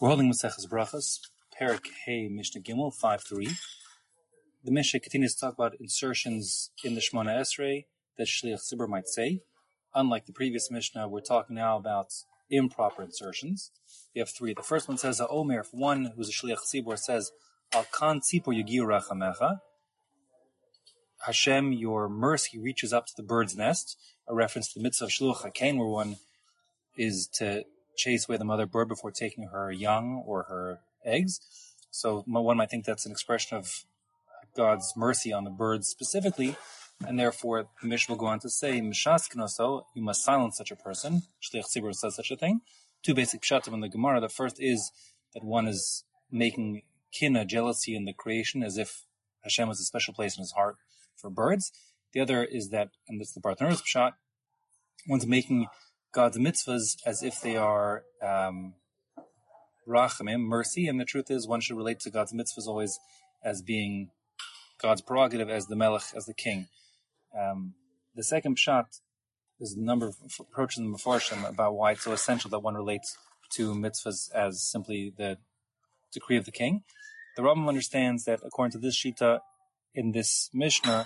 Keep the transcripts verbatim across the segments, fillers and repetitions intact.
We're holding Maseches Brachos, Perek Hey Mishnah Gimel five three. The Mishnah continues to talk about insertions in the Shemona Esrei that Shliach Tzibur might say. Unlike the previous Mishnah, we're talking now about improper insertions. We have three. The first one says, Omer, if one who's a Shliach Tzibur says, Al kan tzipor yagiu rachamecha, Hashem, your mercy reaches up to the bird's nest, a reference to the mitzvah of Shluch HaKain, where one is to chase away the mother bird before taking her young or her eggs. So one might think that's an expression of God's mercy on the birds specifically, and therefore the Mishnah will go on to say, Mishas Kenoso, you must silence such a person. Shliach Tzibur says such a thing. Two basic pshatim in the Gemara. The first is that one is making kina, jealousy in the creation, as if Hashem has a special place in his heart for birds. The other is that, and this is the Barthaner's pshat, one's making God's mitzvahs as if they are um, rachamim, mercy, and the truth is one should relate to God's mitzvahs always as being God's prerogative as the melech, as the king. Um, the second pshat is a number of approaches in the Mefarshim about why it's so essential that one relates to mitzvahs as simply the decree of the king. The Rambam understands that according to this shita in this Mishnah,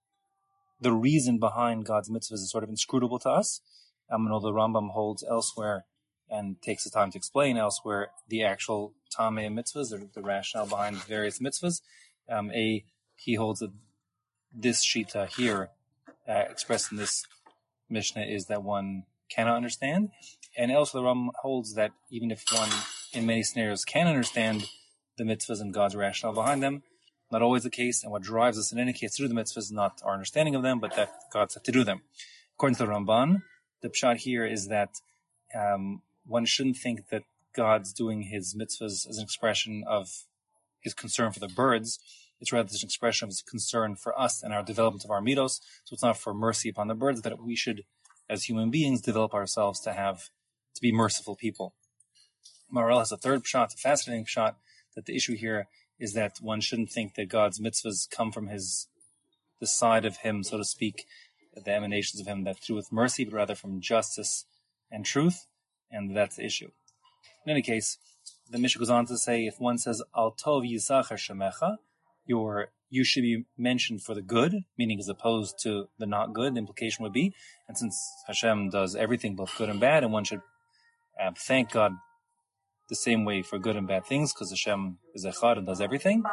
the reason behind God's mitzvahs is sort of inscrutable to us. Um, and although the Rambam holds elsewhere and takes the time to explain elsewhere the actual tamei mitzvahs, or the rationale behind various mitzvahs, um, a he holds that this shita here, uh, expressed in this Mishnah, is that one cannot understand. And elsewhere the Rambam holds that even if one, in many scenarios, can understand the mitzvahs and God's rationale behind them, not always the case, and what drives us in any case to do the mitzvahs is not our understanding of them, but that God said to do them. According to the Ramban, the pshat here is that um, one shouldn't think that God's doing his mitzvahs as an expression of his concern for the birds. It's rather an expression of his concern for us and our development of our midos. So it's not for mercy upon the birds, but we should, as human beings, develop ourselves to have, to be merciful people. Maharal has a third pshat, a fascinating pshat, that the issue here is that one shouldn't think that God's mitzvahs come from his, the side of him, so to speak, the emanations of him that do with mercy, but rather from justice and truth, and that's the issue. In any case, the Mishnah goes on to say, if one says, Al tov yisachar shemecha, your, you should be mentioned for the good, meaning as opposed to the not good, the implication would be, and since Hashem does everything, both good and bad, and one should uh, thank God the same way for good and bad things, because Hashem is echad and does everything.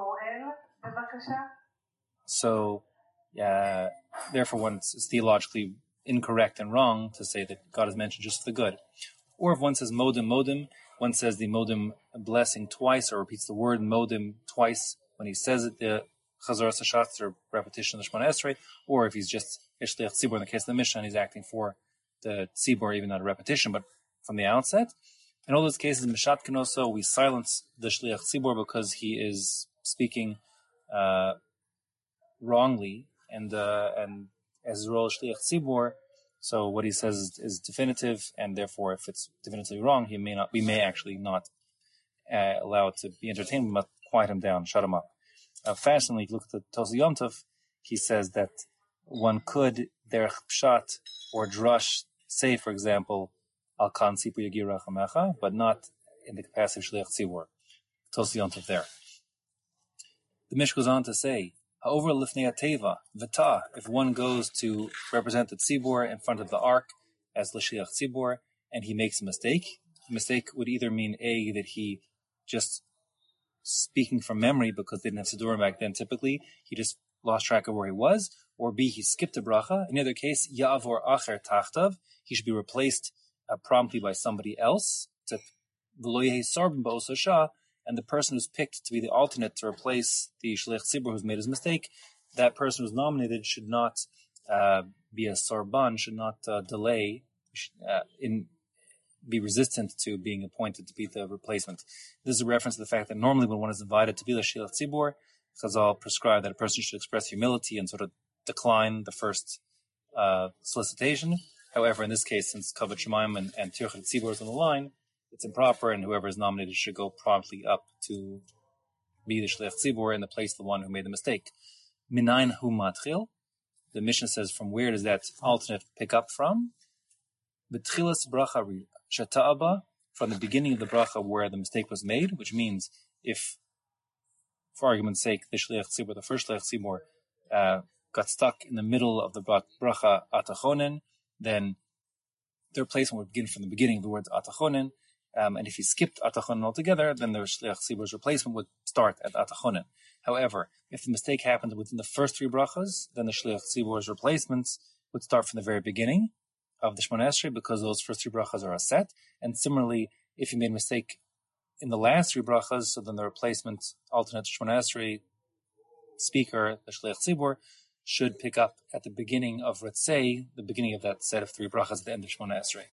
So, uh, therefore, one is theologically incorrect and wrong to say that God is mentioned just for the good. Or if one says modim, modim, one says the modim blessing twice, or repeats the word modim twice when he says it, the chazaras hashatz, or repetition of the Shemona Esrei, or if he's just Shliach Tzibur in the case of the Mishnah, and he's acting for the Tzibur, even not a repetition, but from the outset. In all those cases, Mishat Kenoso, we silence the Shliach Tzibur because he is speaking uh, wrongly, and uh, and as his role as Shliach Tzibur, so what he says is, is definitive, and therefore, if it's definitively wrong, he may not. We may actually not uh, allow it to be entertained. We must quiet him down, shut him up. Uh, fascinatingly, if you look at the Tosa Yom Tov, he says that one could derech pshat or drush say, for example, Al kan tzipor yagiu rachamecha, but not in the capacity of Shliach Tzibur. Tosa Yom Tov there. The Mishnah goes on to say, Ha'over lifnei ateva v'ta, if one goes to represent the Tzibur in front of the ark as l'shliach Tzibur, and he makes a mistake, the mistake would either mean A, that he just speaking from memory because they didn't have Siddurim back then typically, he just lost track of where he was, or B, he skipped a bracha. In either case, Ya'avor acher tachtav, he should be replaced uh, promptly by somebody else, to v'lo yehi sarbim ba'os shah, and the person who's picked to be the alternate to replace the Shliach Tzibur who's made his mistake, that person who's nominated should not uh, be a sarban, should not uh, delay, uh, in be resistant to being appointed to be the replacement. This is a reference to the fact that normally when one is invited to be the Shliach Tzibur, Chazal prescribe that a person should express humility and sort of decline the first uh, solicitation. However, in this case, since Kavod Shemaim and, and Tirchat Tzibur is on the line, it's improper, and whoever is nominated should go promptly up to be the Shliach Tzibur in the place of the one who made the mistake. Minayin hu matchil. The Mishnah says, from where does that alternate pick up from? B'tchilas bracha shata'aba from the beginning of the bracha where the mistake was made, which means if, for argument's sake, the Shliach Tzibur, the first Shliach Tzibur, uh, got stuck in the middle of the bracha Atachonen, then the replacement would begin from the beginning of the words Atachonen, um, and if he skipped Atachonen altogether, then the Shliach Tzibur's replacement would start at Atachonen. However, if the mistake happened within the first three brachas, then the Shliach Tzibur's replacements would start from the very beginning of the Shemona Esrei, because those first three brachas are a set. And similarly, if you made a mistake in the last three brachas, so then the replacement alternate Shemona Esrei speaker, the Shliach Tzibur, should pick up at the beginning of Retzei, the beginning of that set of three brachas at the end of Shemona Esrei.